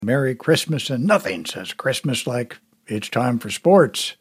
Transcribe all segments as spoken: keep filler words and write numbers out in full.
Merry Christmas, and nothing says Christmas like it's time for sports.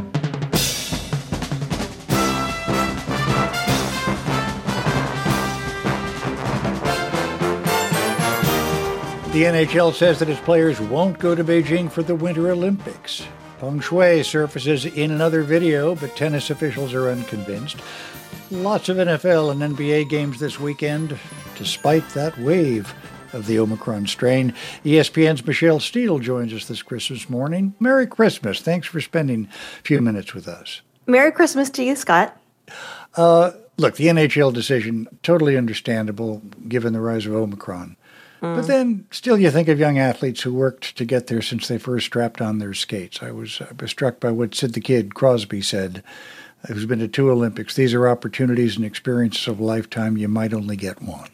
The N H L says that its players won't go to Beijing for the Winter Olympics. Peng Shuai surfaces in another video, but tennis officials are unconvinced. Lots of N F L and N B A games this weekend, despite that wave of the Omicron strain. E S P N's Michelle Steele joins us this Christmas morning. Merry Christmas. Thanks for spending a few minutes with us. Merry Christmas to you, Scott. Uh, look, the N H L decision, totally understandable given the rise of Omicron. Mm. But then still you think of young athletes who worked to get there since they first strapped on their skates. I was, I was struck by what Sid the Kid Crosby said, who's been to two Olympics. These are opportunities and experiences of a lifetime. You might only get one.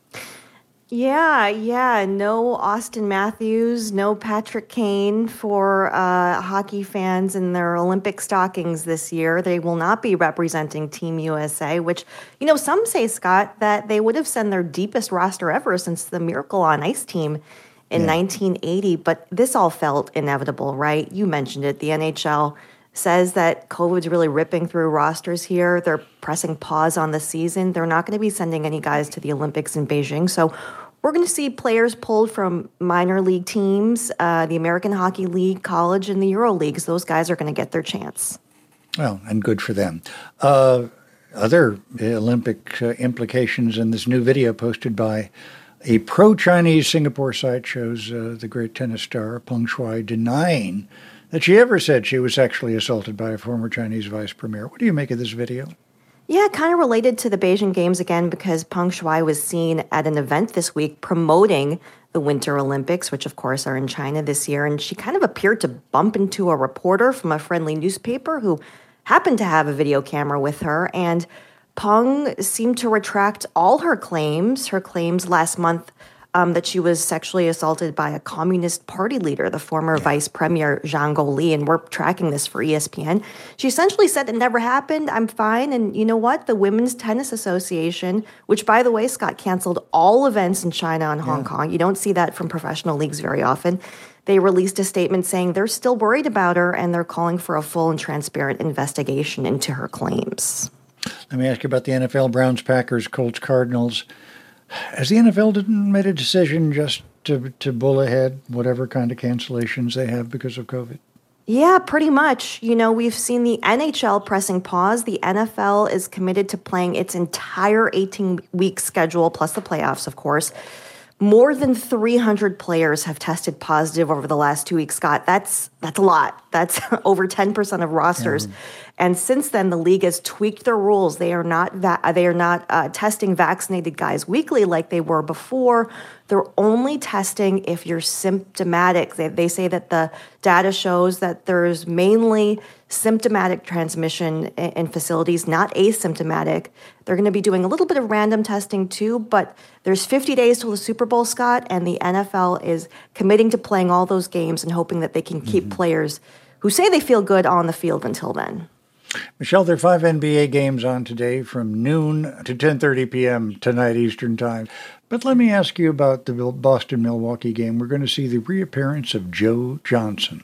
Yeah, yeah. No Austin Matthews, no Patrick Kane for uh, hockey fans in their Olympic stockings this year. They will not be representing Team U S A, which, you know, some say, Scott, that they would have sent their deepest roster ever since the Miracle on Ice team in yeah. nineteen eighty. But this all felt inevitable, right? You mentioned it. The N H L says that COVID's really ripping through rosters here. They're pressing pause on the season. They're not going to be sending any guys to the Olympics in Beijing. So we're going to see players pulled from minor league teams, uh, the American Hockey League, college, and the Euro Leagues. Those guys are going to get their chance. Well, and good for them. Uh, other Olympic uh, implications in this new video posted by a pro-Chinese Singapore site shows uh, the great tennis star Peng Shuai denying that she ever said she was sexually assaulted by a former Chinese vice premier. What do you make of this video? Yeah, kind of related to the Beijing Games again, because Peng Shuai was seen at an event this week promoting the Winter Olympics, which of course are in China this year. And she kind of appeared to bump into a reporter from a friendly newspaper who happened to have a video camera with her. And Peng seemed to retract all her claims, her claims last month Um, that she was sexually assaulted by a Communist Party leader, the former yeah. Vice Premier Zhang Guoli, and we're tracking this for E S P N. She essentially said it never happened, I'm fine, and you know what? The Women's Tennis Association, which, by the way, Scott, canceled all events in China and Hong yeah. Kong. You don't see that from professional leagues very often. They released a statement saying they're still worried about her, and they're calling for a full and transparent investigation into her claims. Let me ask you about the N F L, Browns, Packers, Colts, Cardinals. Has the N F L made a decision just to, to bull ahead whatever kind of cancellations they have because of COVID? Yeah, pretty much. You know, we've seen the N H L pressing pause. The N F L is committed to playing its entire eighteen-week schedule, plus the playoffs, of course. More than three hundred players have tested positive over the last two weeks, Scott. That's that's a lot. That's over ten percent of rosters. Mm. And since then, the league has tweaked their rules. They are not va- they are not uh, testing vaccinated guys weekly like they were before. They're only testing if you're symptomatic. They, they say that the data shows that there's mainly symptomatic transmission in, in facilities, not asymptomatic. They're going to be doing a little bit of random testing too, but there's fifty days till the Super Bowl, Scott, and the N F L is committing to playing all those games and hoping that they can keep mm-hmm. players who say they feel good on the field until then. Michelle, there are five N B A games on today from noon to ten thirty p.m. tonight Eastern Time. But let me ask you about the Boston-Milwaukee game. We're going to see the reappearance of Joe Johnson.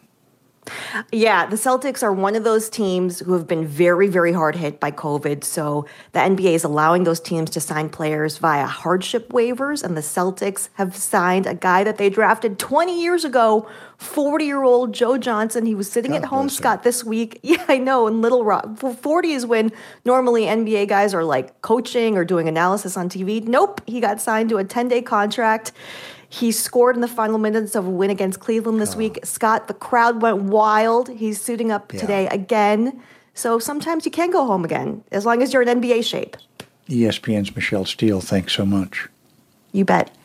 Yeah, the Celtics are one of those teams who have been very, very hard hit by COVID. So the N B A is allowing those teams to sign players via hardship waivers. And the Celtics have signed a guy that they drafted twenty years ago, forty-year-old Joe Johnson. He was sitting God at home, Scott, this week. Yeah, I know, in Little Rock. forty is when normally N B A guys are like coaching or doing analysis on T V. Nope, he got signed to a ten-day contract. He scored in the final minutes of a win against Cleveland this oh. week. Scott, the crowd went wild. He's suiting up yeah. today again. So sometimes you can go home again, as long as you're in N B A shape. E S P N's Michelle Steele, thanks so much. You bet.